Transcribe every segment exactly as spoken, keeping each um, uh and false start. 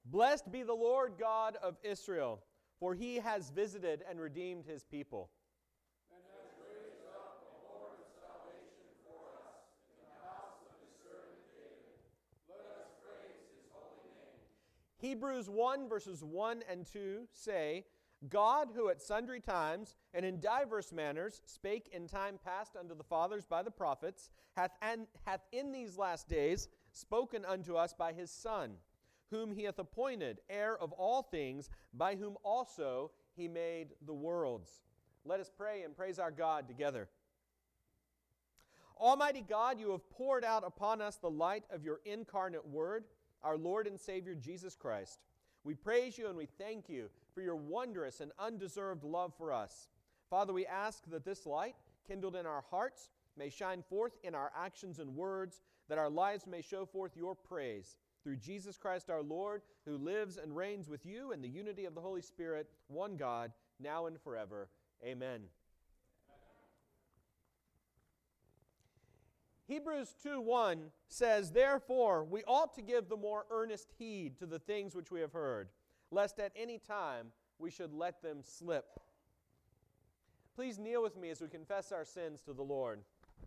Blessed be the Lord God of Israel, for he has visited and redeemed his people. And has raised up a horn of salvation for us in the house of his servant David. Let us praise his holy name. Hebrews one verses one and two say, God, who at sundry times and in divers manners spake in time past unto the fathers by the prophets, hath, an, hath in these last days spoken unto us by his Son, whom he hath appointed heir of all things, by whom also he made the worlds. Let us pray and praise our God together. Almighty God, you have poured out upon us the light of your incarnate Word, our Lord and Savior Jesus Christ. We praise you and we thank you for your wondrous and undeserved love for us. Father, we ask that this light, kindled in our hearts, may shine forth in our actions and words, that our lives may show forth your praise. Through Jesus Christ our Lord, who lives and reigns with you in the unity of the Holy Spirit, one God, now and forever. Amen. Hebrews two one says, Therefore we ought to give the more earnest heed to the things which we have heard, lest at any time we should let them slip. Please kneel with me as we confess our sins to the Lord.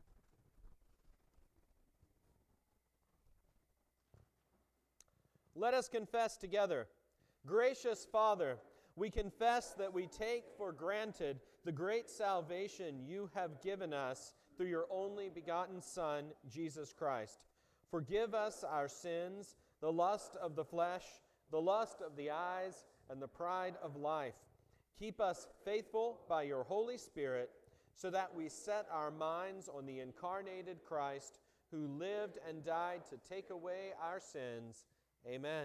Let us confess together. Gracious Father, we confess that we take for granted the great salvation you have given us through your only begotten Son, Jesus Christ. Forgive us our sins, the lust of the flesh, the lust of the eyes, and the pride of life. Keep us faithful by your Holy Spirit, so that we set our minds on the incarnated Christ, who lived and died to take away our sins. Amen.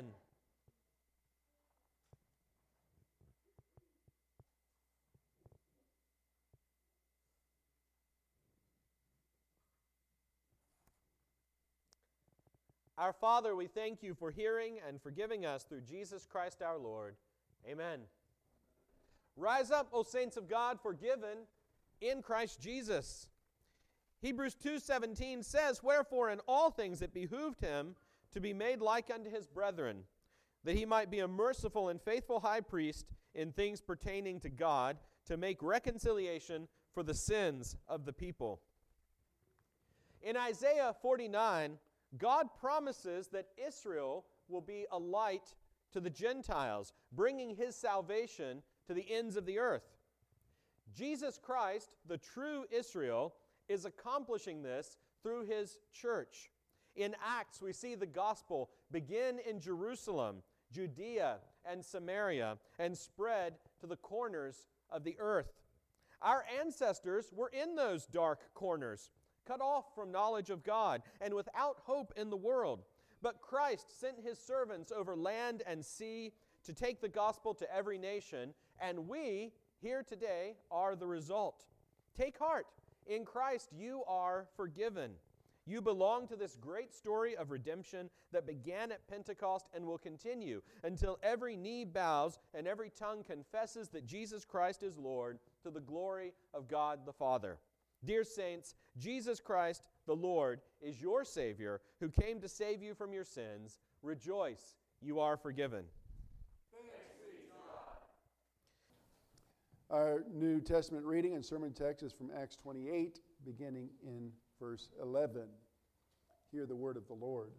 Our Father, we thank you for hearing and forgiving us through Jesus Christ our Lord. Amen. Rise up, O saints of God, forgiven in Christ Jesus. Hebrews two seventeen says, Wherefore in all things it behooved him to be made like unto his brethren, that he might be a merciful and faithful high priest in things pertaining to God, to make reconciliation for the sins of the people. In Isaiah forty-nine, God promises that Israel will be a light to the Gentiles, bringing his salvation to the ends of the earth. Jesus Christ, the true Israel, is accomplishing this through his church. In Acts, we see the gospel begin in Jerusalem, Judea, and Samaria, and spread to the corners of the earth. Our ancestors were in those dark corners, cut off from knowledge of God, and without hope in the world. But Christ sent his servants over land and sea to take the gospel to every nation, and we, here today, are the result. Take heart. In Christ you are forgiven. You belong to this great story of redemption that began at Pentecost and will continue until every knee bows and every tongue confesses that Jesus Christ is Lord, to the glory of God the Father. Dear saints, Jesus Christ, the Lord, is your Savior, who came to save you from your sins. Rejoice, you are forgiven. Thanks be to God. Our New Testament reading and sermon text is from Acts twenty-eight, beginning in verse eleven. Hear the word of the Lord.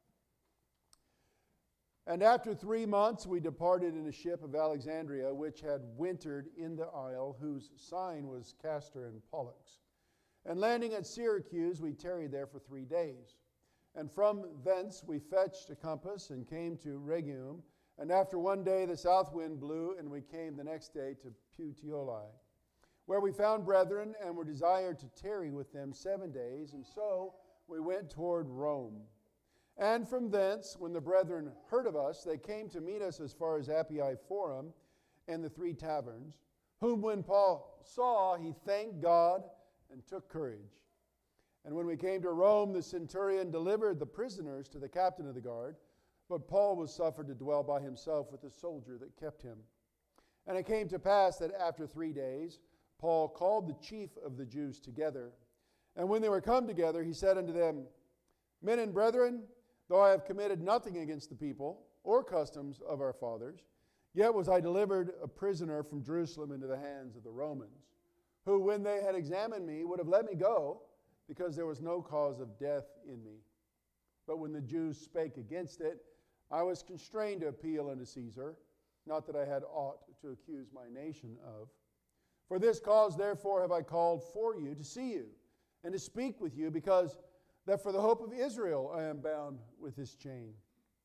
And after three months we departed in a ship of Alexandria, which had wintered in the isle, whose sign was Castor and Pollux. And landing at Syracuse, we tarried there for three days. And from thence we fetched a compass and came to Rhegium. And after one day the south wind blew, and we came the next day to Puteoli, where we found brethren and were desired to tarry with them seven days. And so we went toward Rome. And from thence, when the brethren heard of us, they came to meet us as far as Appii Forum and the three taverns, whom when Paul saw, he thanked God and took courage. And when we came to Rome, the centurion delivered the prisoners to the captain of the guard, but Paul was suffered to dwell by himself with the soldier that kept him. And it came to pass that after three days, Paul called the chief of the Jews together. And when they were come together, he said unto them, Men and brethren, though I have committed nothing against the people, or customs of our fathers, yet was I delivered a prisoner from Jerusalem into the hands of the Romans, who, when they had examined me, would have let me go, because there was no cause of death in me. But when the Jews spake against it, I was constrained to appeal unto Caesar, not that I had aught to accuse my nation of. For this cause, therefore, have I called for you to see you, and to speak with you, because that for the hope of Israel I am bound with this chain.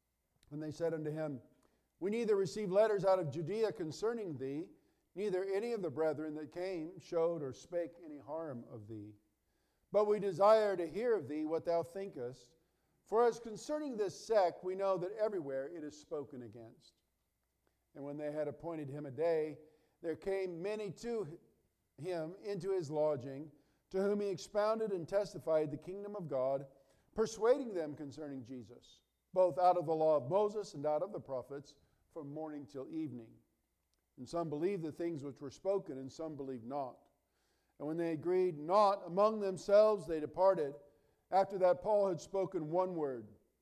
And they said unto him, We neither received letters out of Judea concerning thee, neither any of the brethren that came showed or spake any harm of thee. But we desire to hear of thee what thou thinkest, for as concerning this sect we know that everywhere it is spoken against. And when they had appointed him a day, there came many to him into his lodging, to whom he expounded and testified the kingdom of God, persuading them concerning Jesus, both out of the law of Moses and out of the prophets, from morning till evening. And some believed the things which were spoken, and some believed not. And when they agreed not among themselves, they departed, after that Paul had spoken one word.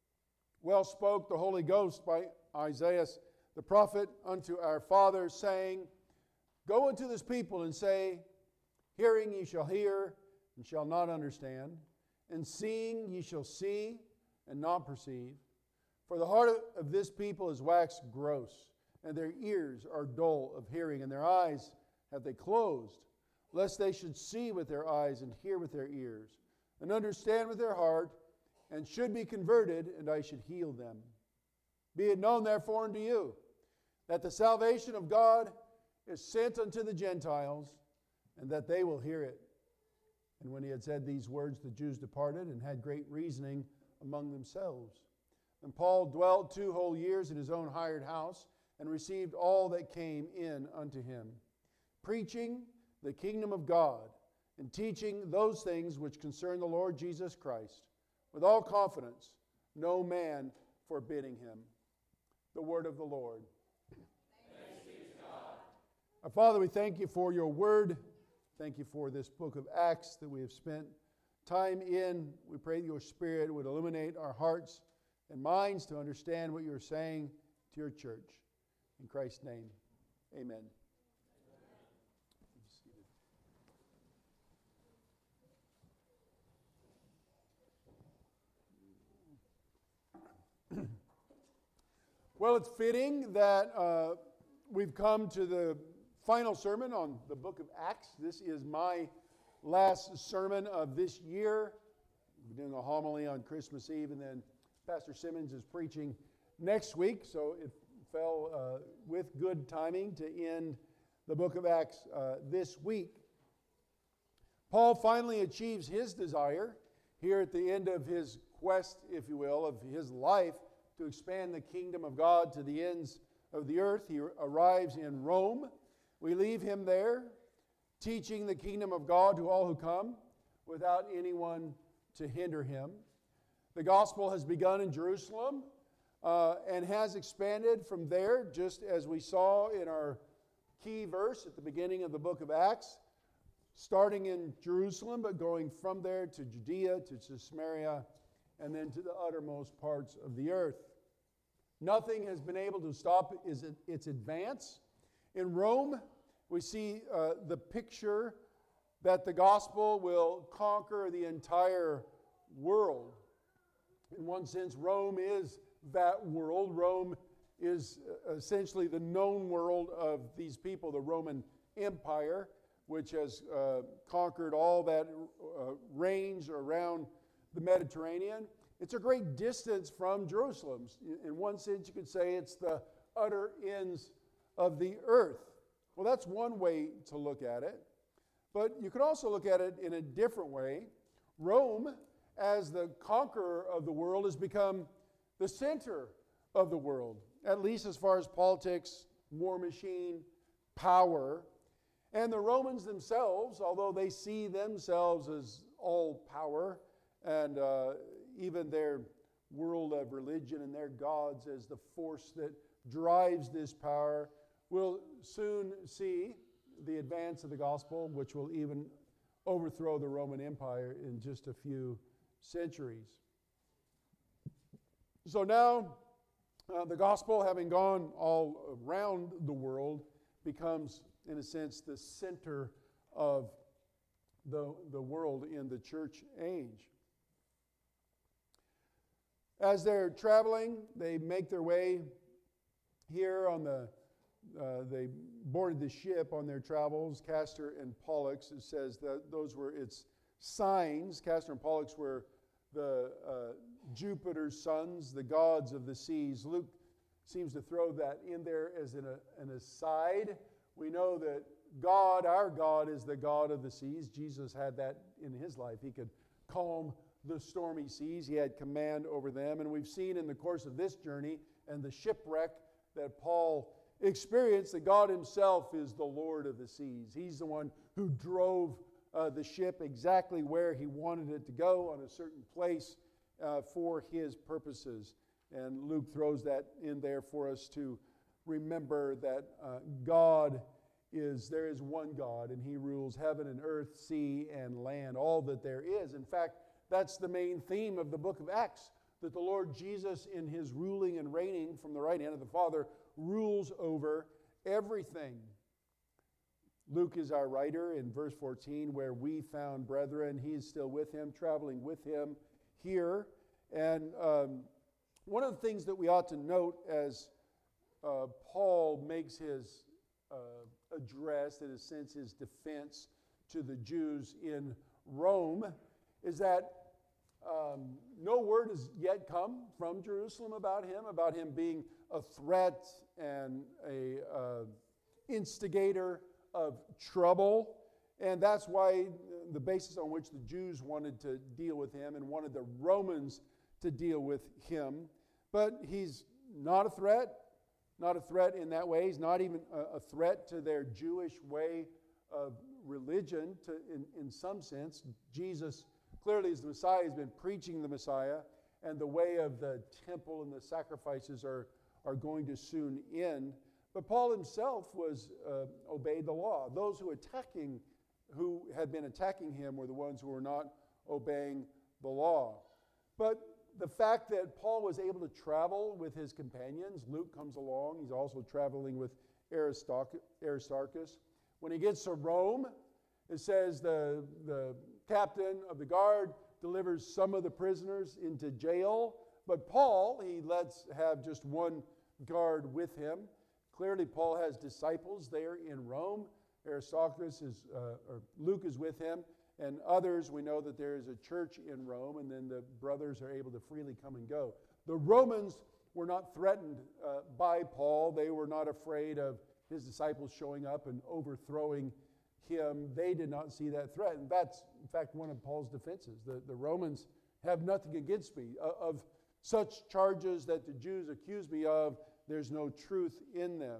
Well spoke the Holy Ghost by Isaiah the prophet unto our fathers, saying, Go unto this people and say, Hearing ye shall hear, and shall not understand, and seeing ye shall see, and not perceive. For the heart of this people is waxed gross, and their ears are dull of hearing, and their eyes have they closed, lest they should see with their eyes, and hear with their ears, and understand with their heart, and should be converted, and I should heal them. Be it known therefore unto you, that the salvation of God is sent unto the Gentiles, and that they will hear it. And when he had said these words, the Jews departed, and had great reasoning among themselves. And Paul dwelt two whole years in his own hired house, and received all that came in unto him, preaching the kingdom of God, and teaching those things which concern the Lord Jesus Christ, with all confidence, no man forbidding him. The word of the Lord. Thanks be to God. Our Father, we thank you for your word. Thank you for this book of Acts that we have spent time in. We pray that your Spirit would illuminate our hearts and minds to understand what you're saying to your church. In Christ's name, amen. Well, it's fitting that uh, we've come to the final sermon on the book of Acts. This is my last sermon of this year. We're doing a homily on Christmas Eve, and then Pastor Simmons is preaching next week, so it fell uh, with good timing to end the book of Acts uh, this week. Paul finally achieves his desire here at the end of his quest, if you will, of his life to expand the kingdom of God to the ends of the earth. He arrives in Rome. We leave him there, teaching the kingdom of God to all who come, without anyone to hinder him. The gospel has begun in Jerusalem uh, and has expanded from there, just as we saw in our key verse at the beginning of the book of Acts, starting in Jerusalem, but going from there to Judea, to Samaria, and then to the uttermost parts of the earth. Nothing has been able to stop its advance. In Rome, we see uh, the picture that the gospel will conquer the entire world. In one sense, Rome is that world. Rome is essentially the known world of these people, the Roman Empire, which has uh, conquered all that uh, range around the Mediterranean. It's a great distance from Jerusalem. In one sense, you could say it's the utter ends of the earth. Well, that's one way to look at it. But you could also look at it in a different way. Rome, as the conqueror of the world, has become the center of the world, at least as far as politics, war machine, power. And the Romans themselves, although they see themselves as all power, and uh, even their world of religion and their gods as the force that drives this power, will soon see the advance of the gospel, which will even overthrow the Roman Empire in just a few centuries. So now uh, the gospel, having gone all around the world, becomes, in a sense, the center of the, the world in the church age. As they're traveling, they make their way here on the, uh, they boarded the ship on their travels, Castor and Pollux. It says that those were its signs. Castor and Pollux were the uh, Jupiter's sons, the gods of the seas. Luke seems to throw that in there as an, a, an aside. We know that God, our God, is the God of the seas. Jesus had that in his life. He could calm the stormy seas. He had command over them. And we've seen in the course of this journey and the shipwreck that Paul experienced that God himself is the Lord of the seas. He's the one who drove uh, the ship exactly where he wanted it to go on a certain place uh, for his purposes. And Luke throws that in there for us to remember that uh, God is, there is one God, and he rules heaven and earth, sea and land, all that there is. In fact, that's the main theme of the book of Acts, that the Lord Jesus, in his ruling and reigning from the right hand of the Father, rules over everything. Luke is our writer in verse fourteen, where we found brethren. He is still with him, traveling with him here. And um, one of the things that we ought to note as uh, Paul makes his uh, address, in a sense, his defense to the Jews in Rome, is that um, no word has yet come from Jerusalem about him, about him being a threat and a uh, instigator of trouble. And that's why the basis on which the Jews wanted to deal with him and wanted the Romans to deal with him. But he's not a threat, not a threat in that way. He's not even a, a threat to their Jewish way of religion, to, in, in some sense. Jesus clearly as the Messiah has been preaching the Messiah, and the way of the temple and the sacrifices are, are going to soon end. But Paul himself was uh, obeyed the law. Those who attacking, who had been attacking him were the ones who were not obeying the law. But the fact that Paul was able to travel with his companions, Luke comes along, he's also traveling with Aristarchus. When he gets to Rome, it says the, the captain of the guard delivers some of the prisoners into jail, but Paul, he lets have just one guard with him. Clearly, Paul has disciples there in Rome. Aristarchus is, uh, or Luke is with him, and others, we know that there is a church in Rome, and then the brothers are able to freely come and go. The Romans were not threatened uh, by Paul. They were not afraid of his disciples showing up and overthrowing him. They did not see that threat. And that's, in fact, one of Paul's defenses. The, the Romans have nothing against me. Uh, of such charges that the Jews accuse me of, there's no truth in them.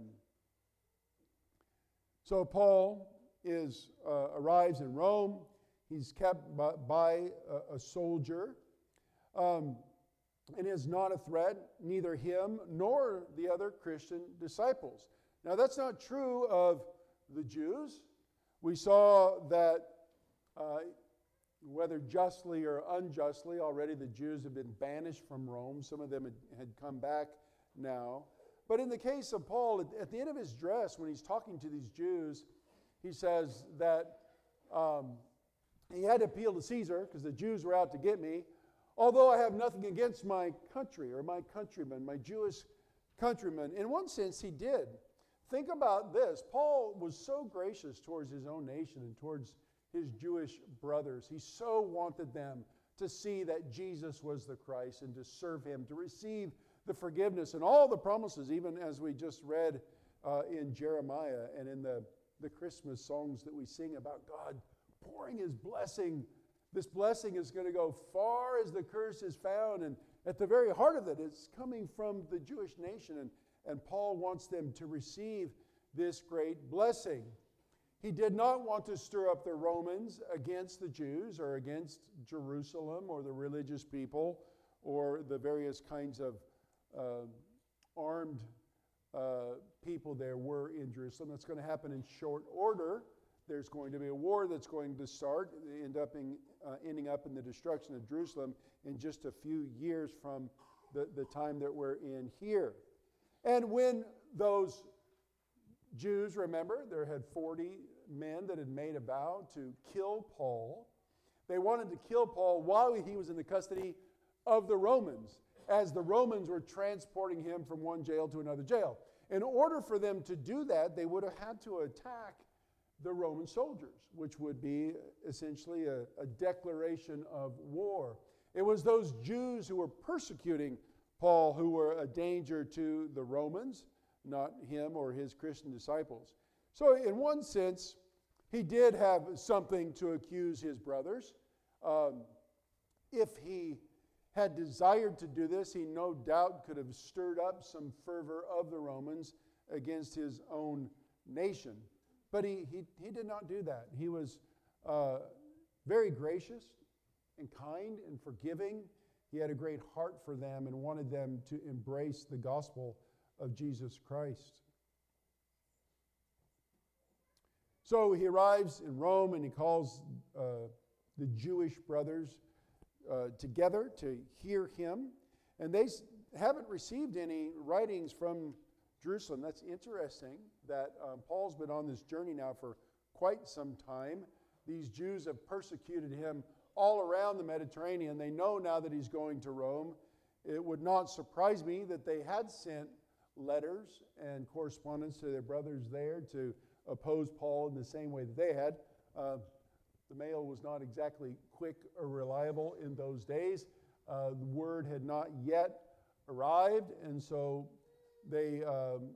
So Paul is uh, arrives in Rome. He's kept by, by a, a soldier um, and is not a threat, neither him nor the other Christian disciples. Now, that's not true of the Jews. We saw that uh, whether justly or unjustly, already the Jews have been banished from Rome. Some of them had, had come back now. But in the case of Paul, at, at the end of his address, when he's talking to these Jews, he says that um, he had to appeal to Caesar because the Jews were out to get me, although I have nothing against my country or my countrymen, my Jewish countrymen. In one sense, he did. Think about this. Paul was so gracious towards his own nation and towards his Jewish brothers. He so wanted them to see that Jesus was the Christ and to serve him, to receive the forgiveness and all the promises, even as we just read uh, in Jeremiah and in the, the Christmas songs that we sing about God pouring his blessing. This blessing is going to go far as the curse is found, and at the very heart of it, it's coming from the Jewish nation, and, and Paul wants them to receive this great blessing. He did not want to stir up the Romans against the Jews or against Jerusalem or the religious people or the various kinds of uh, armed uh, people there were in Jerusalem. That's going to happen in short order. There's going to be a war that's going to start, end up in, uh, ending up in the destruction of Jerusalem in just a few years from the, the time that we're in here. And when those Jews, remember, there had forty men that had made a vow to kill Paul. They wanted to kill Paul while he was in the custody of the Romans, as the Romans were transporting him from one jail to another jail. In order for them to do that, they would have had to attack the Roman soldiers, which would be essentially a, a declaration of war. It was those Jews who were persecuting Paul who were a danger to the Romans, not him or his Christian disciples. So in one sense, he did have something to accuse his brothers. Um, if he had desired to do this, he no doubt could have stirred up some fervor of the Romans against his own nation. But he, he, he did not do that. He was uh, very gracious and kind and forgiving. He had a great heart for them and wanted them to embrace the gospel of Jesus Christ. So he arrives in Rome and he calls uh, the Jewish brothers uh, together to hear him. And they s- haven't received any writings from Jerusalem. That's interesting that um, Paul's been on this journey now for quite some time. These Jews have persecuted him all around the Mediterranean. They know now that he's going to Rome. It would not surprise me that they had sent letters and correspondence to their brothers there to oppose Paul in the same way that they had. Uh, the mail was not exactly quick or reliable in those days. Uh, the word had not yet arrived, and so they um,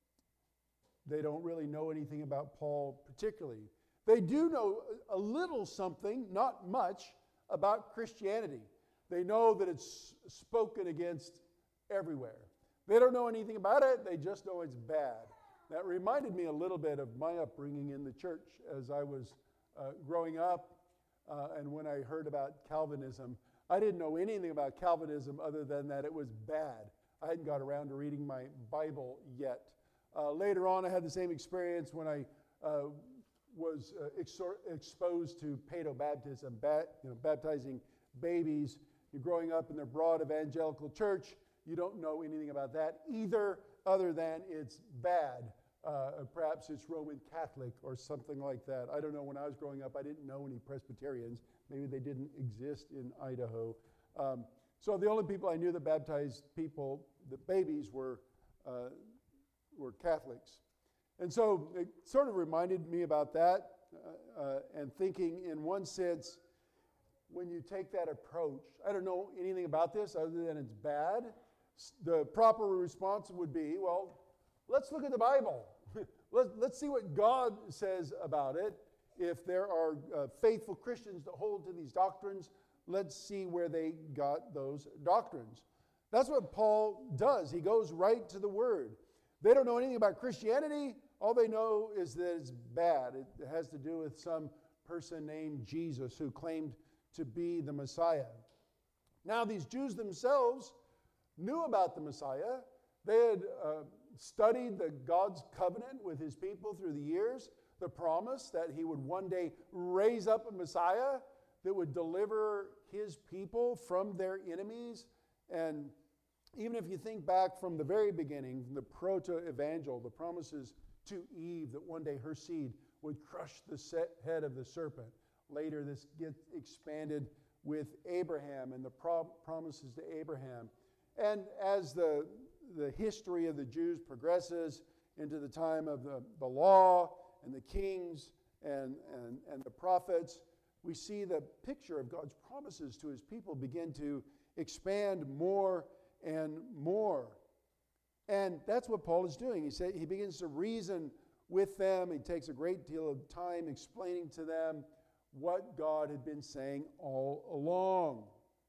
they don't really know anything about Paul particularly. They do know a little something, not much, about Christianity. They know that it's spoken against everywhere. They don't know anything about it, they just know it's bad. That reminded me a little bit of my upbringing in the church as I was uh, growing up uh, and when I heard about Calvinism. I didn't know anything about Calvinism other than that it was bad. I hadn't got around to reading my Bible yet. Uh, later on, I had the same experience when I uh, was uh, exor- exposed to paedobaptism, bat, you know, baptizing babies. You're growing up in the broad evangelical church. You don't know anything about that either, other than it's bad. Uh, perhaps it's Roman Catholic or something like that. I don't know. When I was growing up, I didn't know any Presbyterians. Maybe they didn't exist in Idaho. Um, so the only people I knew that baptized people, the babies, were uh, were Catholics. And so it sort of reminded me about that uh, uh, and thinking in one sense, when you take that approach, I don't know anything about this other than it's bad. The proper response would be, well, let's look at the Bible. Let's, let's see what God says about it. If there are uh, faithful Christians that hold to these doctrines, let's see where they got those doctrines. That's what Paul does. He goes right to the Word. They don't know anything about Christianity. All they know is that it's bad. It has to do with some person named Jesus who claimed to be the Messiah. Now, these Jews themselves knew about the Messiah. They had uh, studied the God's covenant with his people through the years, the promise that he would one day raise up a Messiah that would deliver his people from their enemies. And even if you think back from the very beginning, the proto-evangel, the promises to Eve that one day her seed would crush the set head of the serpent. Later, this gets expanded with Abraham and the pro- promises to Abraham. And as the, the history of the Jews progresses into the time of the, the law and the kings and, and, and the prophets, we see the picture of God's promises to his people begin to expand more and more. And that's what Paul is doing. He said he begins to reason with them. He takes a great deal of time explaining to them what God had been saying all along.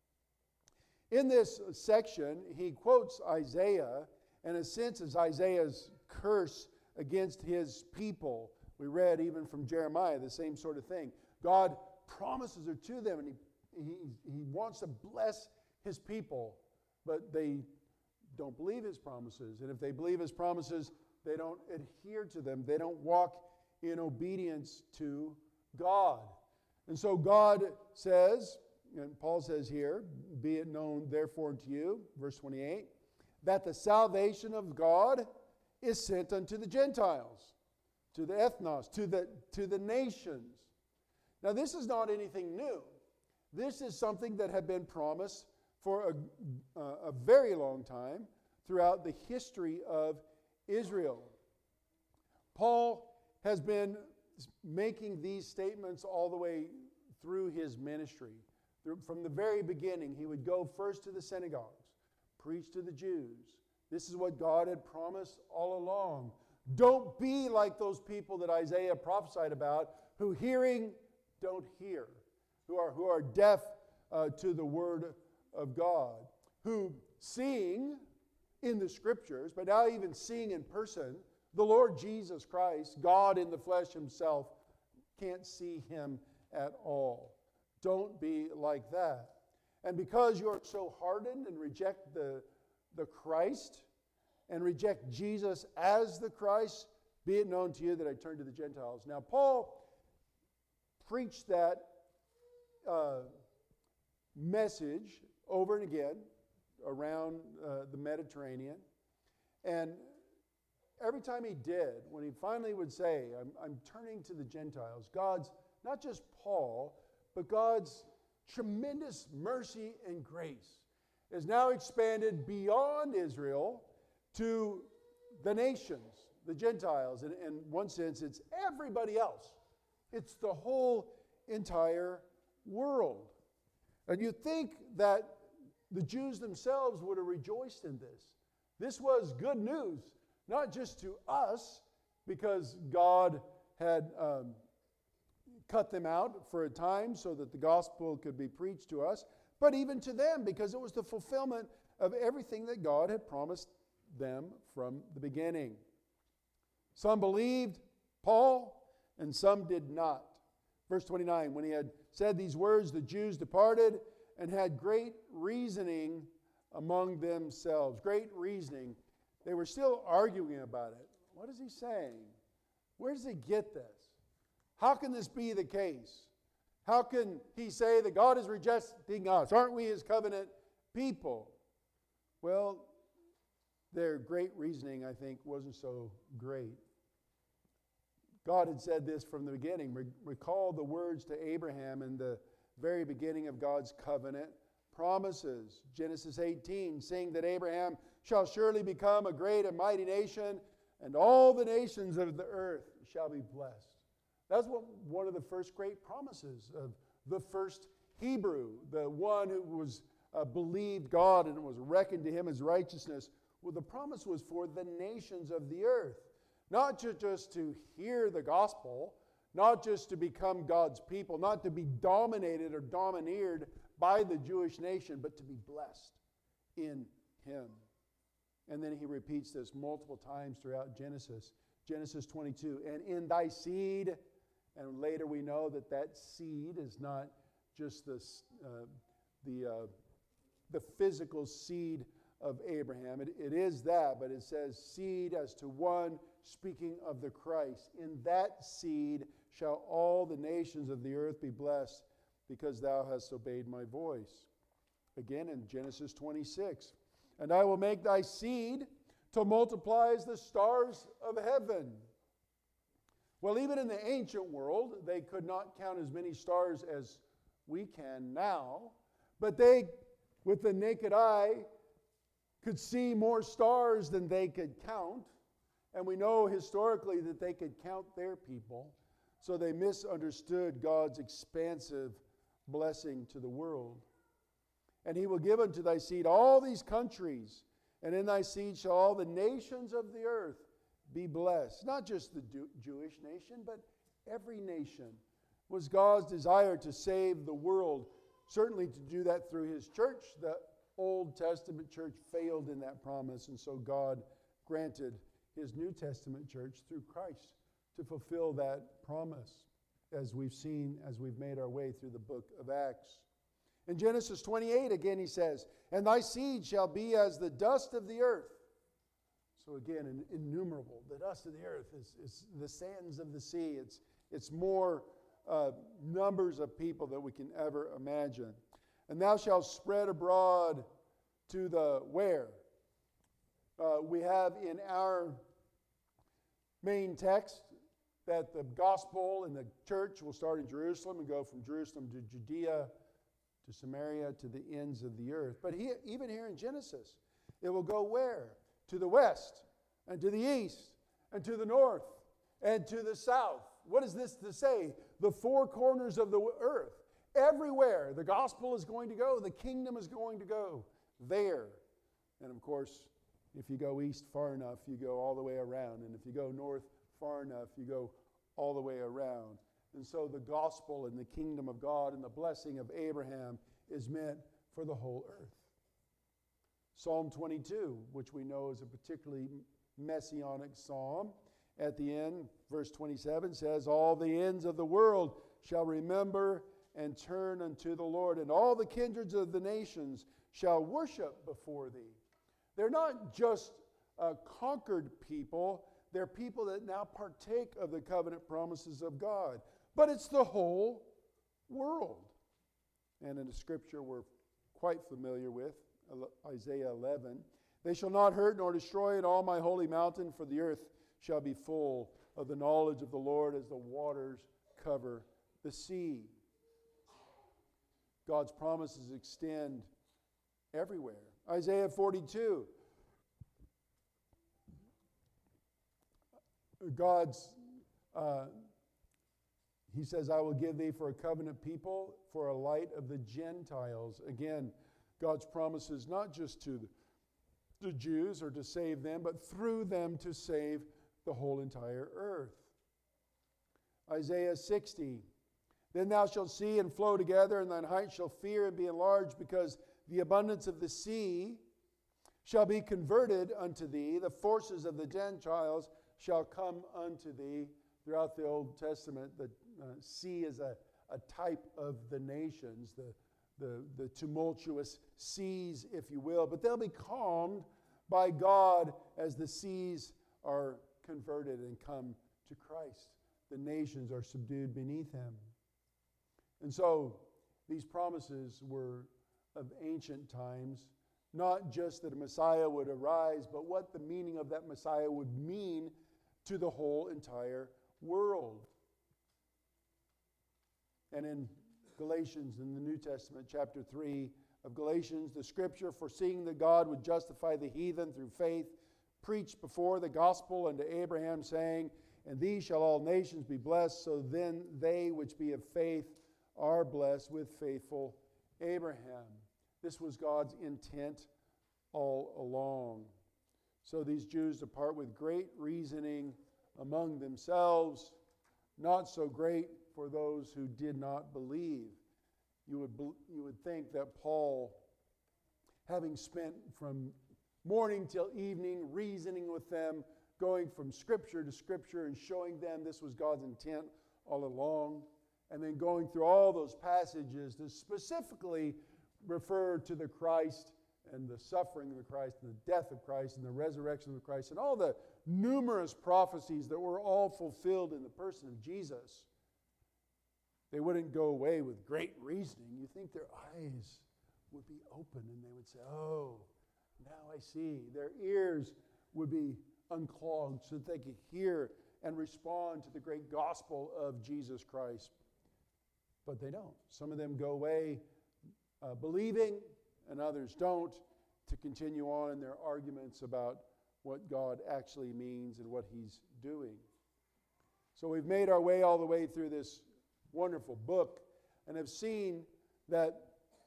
In this section, he quotes Isaiah, and in a sense is Isaiah's curse against his people. We read even from Jeremiah the same sort of thing. God promises it to them, and he, he, he wants to bless his people, but they don't believe his promises. And if they believe his promises, they don't adhere to them. They don't walk in obedience to God. And so God says and Paul says here, be it known therefore unto you, verse twenty-eight, that the salvation of God is sent unto the Gentiles, to the ethnos, to the, to the nations. Now this is not anything new. This is something that had been promised for a, a very long time throughout the history of Israel. Paul has been making these statements all the way through his ministry. From the very beginning, he would go first to the synagogues, preach to the Jews. This is what God had promised all along. Don't be like those people that Isaiah prophesied about, who hearing don't hear, who are, who are deaf uh, to the word of God, who seeing in the Scriptures, but now even seeing in person, the Lord Jesus Christ, God in the flesh himself, can't see him at all. Don't be like that. And because you are so hardened and reject the, the Christ and reject Jesus as the Christ, be it known to you that I turn to the Gentiles. Now, Paul preached that uh, message over and again around uh, the Mediterranean. And every time he did, when he finally would say, I'm, I'm turning to the Gentiles, God's, not just Paul, but God's tremendous mercy and grace is now expanded beyond Israel to the nations, the Gentiles. And in one sense, it's everybody else. It's the whole entire world. And you think that the Jews themselves would have rejoiced in this. This was good news, not just to us, because God had um, cut them out for a time so that the gospel could be preached to us, but even to them, because it was the fulfillment of everything that God had promised them from the beginning. Some believed Paul, and some did not. Verse twenty-nine, when he had said these words, the Jews departed and had great reasoning among themselves. Great reasoning. They were still arguing about it. What is he saying? Where does he get this? How can this be the case? How can he say that God is rejecting us? Aren't we his covenant people? Well, their great reasoning, I think, wasn't so great. God had said this from the beginning. Re- recall the words to Abraham in the very beginning of God's covenant promises. Genesis eighteen, saying that Abraham shall surely become a great and mighty nation, and all the nations of the earth shall be blessed. That's what one of the first great promises of the first Hebrew, the one who was uh, believed God and it was reckoned to him as righteousness. Well, the promise was for the nations of the earth. Not to just to hear the gospel, not just to become God's people, not to be dominated or domineered by the Jewish nation, but to be blessed in him. And then he repeats this multiple times throughout Genesis. Genesis twenty-two, and in thy seed, and later we know that that seed is not just this, uh, the, uh, the physical seed of Abraham. It, it is that, but it says seed as to one speaking of the Christ. In that seed shall all the nations of the earth be blessed, because thou hast obeyed my voice. Again in Genesis twenty-six, and I will make thy seed to multiply as the stars of heaven. Well, even in the ancient world, they could not count as many stars as we can now, but they, with the naked eye, could see more stars than they could count. And we know historically that they could count their people, so they misunderstood God's expansive blessing to the world. And he will give unto thy seed all these countries, and in thy seed shall all the nations of the earth be blessed. Not just the Jew- Jewish nation, but every nation. It was God's desire to save the world, certainly to do that through his church. The Old Testament church failed in that promise, and so God granted his New Testament church through Christ to fulfill that promise, as we've seen as we've made our way through the book of Acts. In Genesis twenty-eight, again, he says, and thy seed shall be as the dust of the earth. So again, innumerable. The dust of the earth is, is the sands of the sea. It's, it's more uh, numbers of people that we can ever imagine. And thou shalt spread abroad to the where? Uh, we have in our main text that the gospel and the church will start in Jerusalem and go from Jerusalem to Judea, to Samaria, to the ends of the earth. But he, even here in Genesis, it will go where? To the west, and to the east, and to the north, and to the south. What is this to say? The four corners of the earth. Everywhere the gospel is going to go, the kingdom is going to go there. And of course, if you go east far enough, you go all the way around. And if you go north far enough, you go all the way around. And so the gospel and the kingdom of God and the blessing of Abraham is meant for the whole earth. Psalm twenty-two, which we know is a particularly messianic psalm, at the end, verse twenty-seven says, all the ends of the world shall remember and turn unto the Lord, and all the kindreds of the nations shall worship before thee. They're not just uh, conquered people, they're people that now partake of the covenant promises of God. But it's the whole world. And in a scripture we're quite familiar with, Isaiah eleven, they shall not hurt nor destroy in all my holy mountain, for the earth shall be full of the knowledge of the Lord as the waters cover the sea. God's promises extend everywhere. Isaiah forty-two. God's, uh, he says, I will give thee for a covenant people, for a light of the Gentiles. Again, God's promises not just to the Jews or to save them, but through them to save the whole entire earth. Isaiah sixty. Then thou shalt see and flow together, and thine height shall fear and be enlarged, because the abundance of the sea shall be converted unto thee. The forces of the Gentiles shall come unto thee. Throughout the Old Testament, the uh, sea is a, a type of the nations, the, the, the tumultuous seas, if you will. But they'll be calmed by God as the seas are converted and come to Christ. The nations are subdued beneath him. And so these promises were of ancient times, not just that a Messiah would arise, but what the meaning of that Messiah would mean to the whole entire world. And in Galatians, in the New Testament, chapter three of Galatians, the scripture, foreseeing that God would justify the heathen through faith, preached before the gospel unto Abraham, saying, and these shall all nations be blessed, so then they which be of faith are blessed with faithful Abraham. This was God's intent all along. So these Jews depart with great reasoning among themselves, not so great for those who did not believe. You would, you would think that Paul, having spent from morning till evening reasoning with them, going from scripture to scripture and showing them this was God's intent all along, and then going through all those passages to specifically refer to the Christ and the suffering of the Christ and the death of Christ and the resurrection of Christ and all the numerous prophecies that were all fulfilled in the person of Jesus. They wouldn't go away with great reasoning. You think their eyes would be open and they would say, oh, now I see. Their ears would be unclogged so that they could hear and respond to the great gospel of Jesus Christ. But they don't. Some of them go away uh, believing, and others don't, to continue on in their arguments about what God actually means and what he's doing. So we've made our way all the way through this wonderful book and have seen that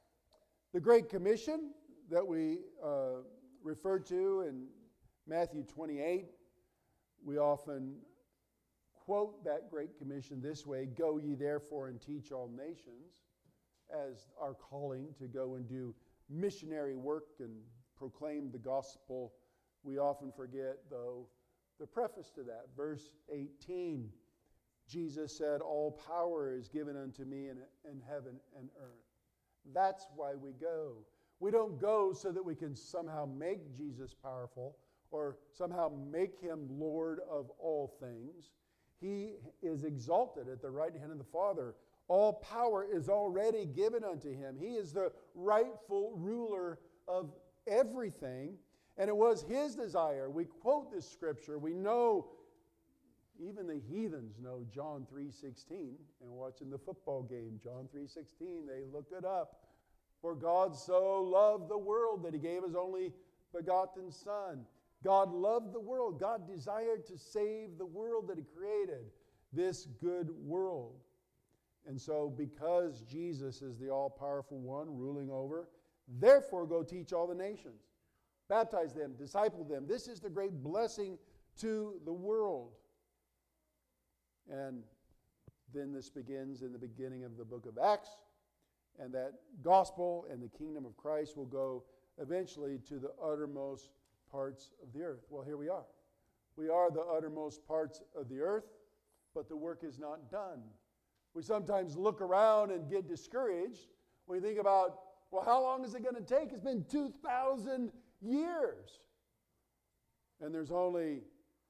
the Great Commission that we uh, referred to in Matthew twenty-eight, we often quote that Great Commission this way, go ye therefore and teach all nations, as our calling to go and do missionary work and proclaim the gospel. We often forget, though, the preface to that, verse eighteen. Jesus said, all power is given unto me in, in heaven and earth. That's why we go. We don't go so that we can somehow make Jesus powerful or somehow make him Lord of all things. He is exalted at the right hand of the Father. All power is already given unto him. He is the rightful ruler of everything. And it was his desire. We quote this scripture. We know, even the heathens know John three sixteen. And watching the football game, John three sixteen, they looked it up. For God so loved the world that he gave his only begotten Son. God loved the world. God desired to save the world that he created, this good world. And so because Jesus is the all-powerful one ruling over, therefore go teach all the nations. Baptize them, disciple them. This is the great blessing to the world. And then this begins in the beginning of the book of Acts. And that gospel and the kingdom of Christ will go eventually to the uttermost parts of the earth. Well, here we are. We are the uttermost parts of the earth, but the work is not done. We sometimes look around and get discouraged when we think about, well, how long is it going to take? It's been two thousand years. And there's only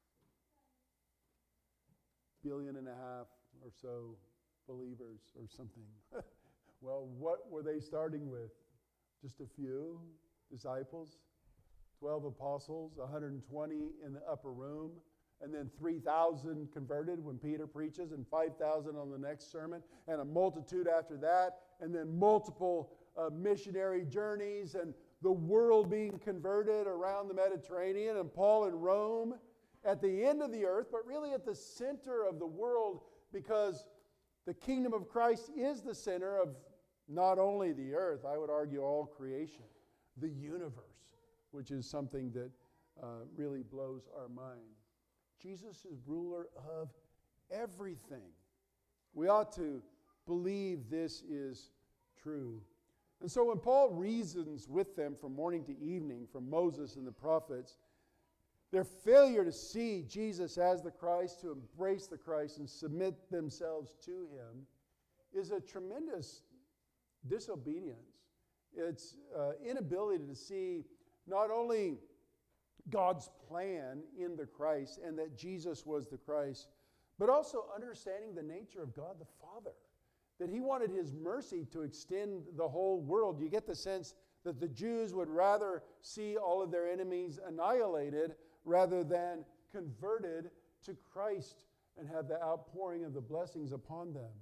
a billion and a half or so believers or something. Well, what were they starting with? Just a few disciples, twelve apostles, one hundred twenty in the upper room, and then three thousand converted when Peter preaches, and five thousand on the next sermon, and a multitude after that, and then multiple uh, missionary journeys, and the world being converted around the Mediterranean, and Paul in Rome at the end of the earth, but really at the center of the world, because the kingdom of Christ is the center of not only the earth, I would argue all creation, the universe, which is something that uh, really blows our mind. Jesus is ruler of everything. We ought to believe this is true. And so when Paul reasons with them from morning to evening, from Moses and the prophets, their failure to see Jesus as the Christ, to embrace the Christ and submit themselves to him, is a tremendous disobedience. It's uh, inability to see not only God's plan in the Christ and that Jesus was the Christ, but also understanding the nature of God the Father, that he wanted his mercy to extend the whole world. You get the sense that the Jews would rather see all of their enemies annihilated rather than converted to Christ and have the outpouring of the blessings upon them.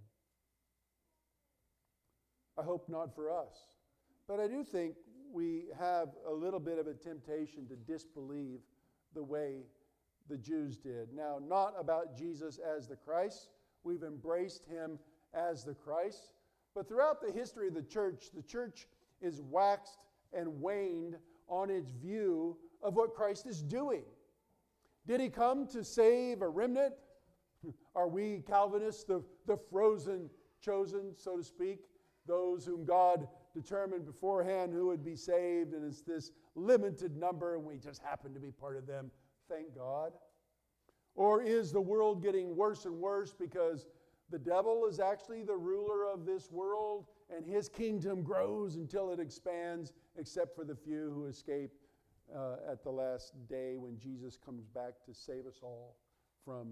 I hope not for us. But I do think we have a little bit of a temptation to disbelieve the way the Jews did. Now, not about Jesus as the Christ. We've embraced him as the Christ. But throughout the history of the church, the church is waxed and waned on its view of what Christ is doing. Did he come to save a remnant? Are we Calvinists the, the frozen chosen, so to speak? Those whom God determined beforehand who would be saved, and it's this limited number, and we just happen to be part of them. Thank God. Or is the world getting worse and worse because the devil is actually the ruler of this world, and his kingdom grows until it expands, except for the few who escape uh, at the last day when Jesus comes back to save us all from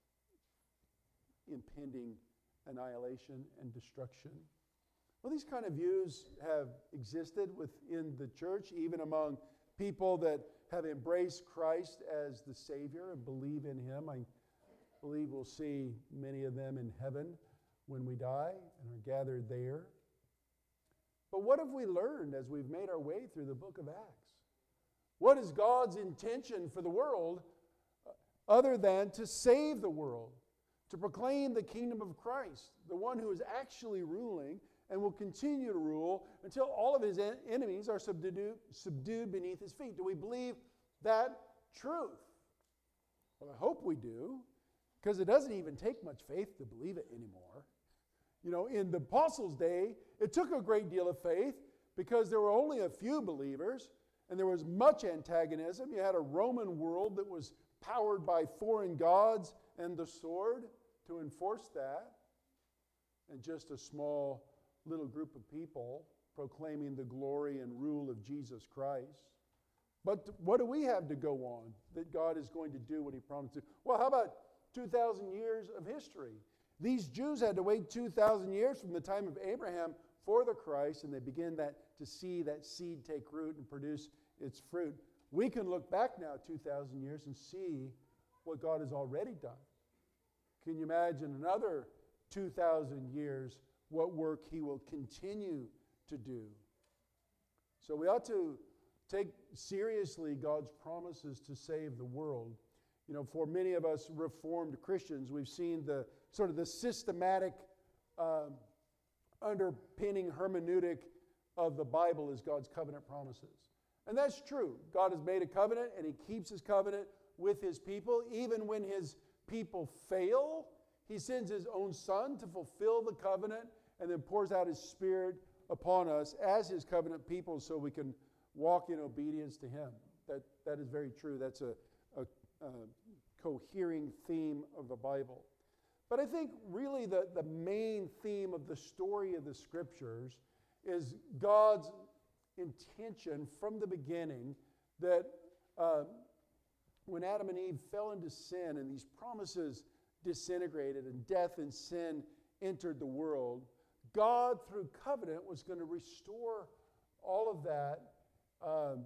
impending annihilation and destruction? Well, these kind of views have existed within the church, even among people that have embraced Christ as the Savior and believe in him. I believe we'll see many of them in heaven when we die and are gathered there. But what have we learned as we've made our way through the book of Acts? What is God's intention for the world other than to save the world, to proclaim the kingdom of Christ, the one who is actually ruling and will continue to rule until all of his en- enemies are subdued, subdued beneath his feet? Do we believe that truth? Well, I hope we do, because it doesn't even take much faith to believe it anymore. You know, in the apostles' day, it took a great deal of faith because there were only a few believers and there was much antagonism. You had a Roman world that was powered by foreign gods and the sword to enforce that, and just a small little group of people proclaiming the glory and rule of Jesus Christ. But what do we have to go on that God is going to do what he promised to? Well, how about two thousand years of history These Jews had to wait two thousand years from the time of Abraham for the Christ, and they begin that to see that seed take root and produce its fruit. We can look back now two thousand years and see what God has already done. Can you imagine another two thousand years, what work He will continue to do? So we ought to take seriously God's promises to save the world. You know, for many of us Reformed Christians, we've seen the sort of the systematic um, underpinning hermeneutic of the Bible as God's covenant promises. And that's true. God has made a covenant, and He keeps His covenant with His people. Even when His people fail, He sends His own Son to fulfill the covenant and then pours out His Spirit upon us as His covenant people so we can walk in obedience to Him. That, that is very true. That's a, a, a cohering theme of the Bible. But I think really the, the main theme of the story of the Scriptures is God's intention from the beginning that uh, when Adam and Eve fell into sin and these promises disintegrated and death and sin entered the world, God through covenant was going to restore all of that um,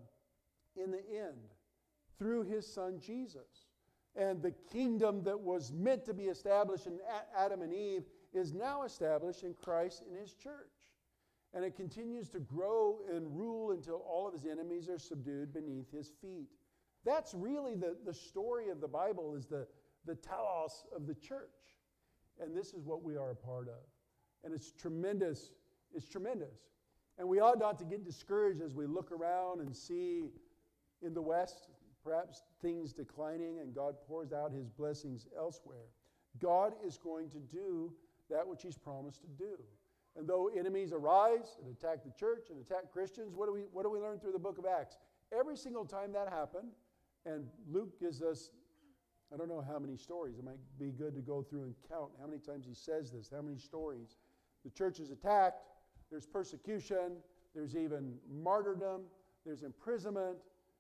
in the end through His Son Jesus. And the kingdom that was meant to be established in Adam and Eve is now established in Christ and His church. And it continues to grow and rule until all of His enemies are subdued beneath His feet. That's really the, the story of the Bible, is the, the telos of the church. And this is what we are a part of. And it's tremendous. It's tremendous. And we ought not to get discouraged as we look around and see in the West perhaps things declining and God pours out His blessings elsewhere. God is going to do that which He's promised to do. And though enemies arise and attack the church and attack Christians, what do we, what do we learn through the book of Acts? Every single time that happened, and Luke gives us, I don't know how many stories. It might be good to go through and count how many times he says this, how many stories. The church is attacked, there's persecution, there's even martyrdom, there's imprisonment,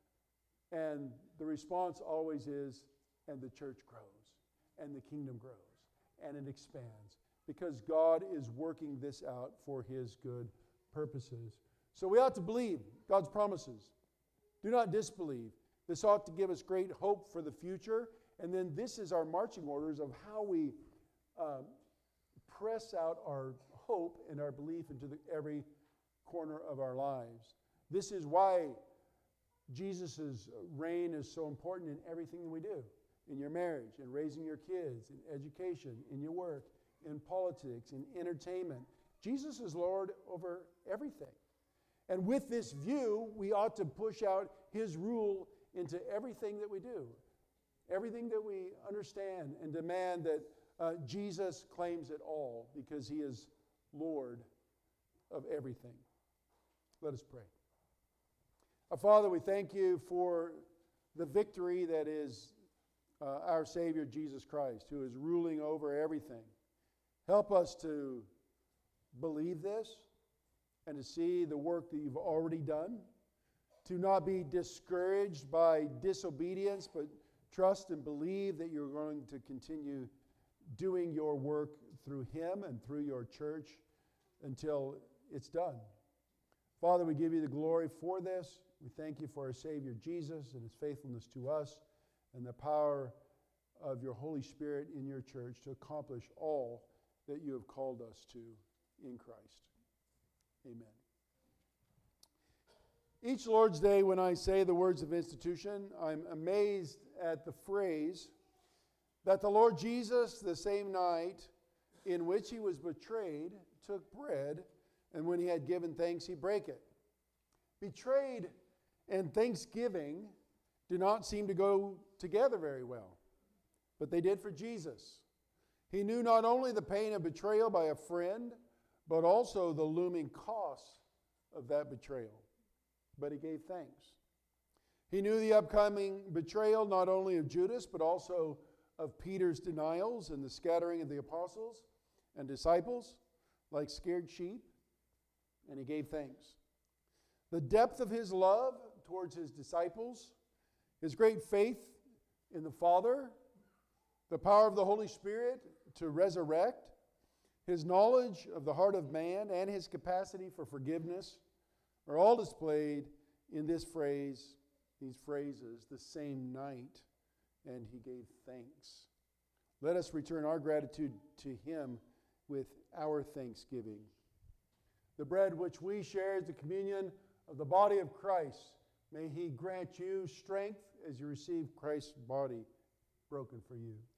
and the response always is, and the church grows, and the kingdom grows, and it expands, because God is working this out for His good purposes. So we ought to believe God's promises. Do not disbelieve. This ought to give us great hope for the future, and then this is our marching orders of how we uh, press out our hope and our belief into the, every corner of our lives. This is why Jesus' reign is so important in everything that we do. In your marriage, in raising your kids, in education, in your work, in politics, in entertainment. Jesus is Lord over everything. And with this view, we ought to push out His rule into everything that we do. Everything that we understand, and demand that uh, Jesus claims it all because He is Lord of everything. Let us pray. Our Father, we thank You for the victory that is uh, our Savior Jesus Christ, who is ruling over everything. Help us to believe this and to see the work that You've already done, to not be discouraged by disobedience, but trust and believe that You're going to continue doing Your work through Him and through Your church until it's done. Father, we give You the glory for this. We thank You for our Savior Jesus and His faithfulness to us and the power of Your Holy Spirit in Your church to accomplish all that You have called us to in Christ. Amen. Each Lord's Day, when I say the words of institution, I'm amazed at the phrase that the Lord Jesus, the same night in which He was betrayed, took bread, and when He had given thanks, He brake it. Betrayed and thanksgiving do not seem to go together very well, but they did for Jesus. He knew not only the pain of betrayal by a friend, but also the looming cost of that betrayal. But He gave thanks. He knew the upcoming betrayal not only of Judas, but also of Peter's denials and the scattering of the apostles and disciples like scared sheep, and He gave thanks. The depth of His love towards His disciples, His great faith in the Father, the power of the Holy Spirit to resurrect, His knowledge of the heart of man, and His capacity for forgiveness are all displayed in this phrase, these phrases, the same night, and He gave thanks. Let us return our gratitude to Him with our thanksgiving. The bread which we share is the communion of the body of Christ. May He grant you strength as you receive Christ's body broken for you.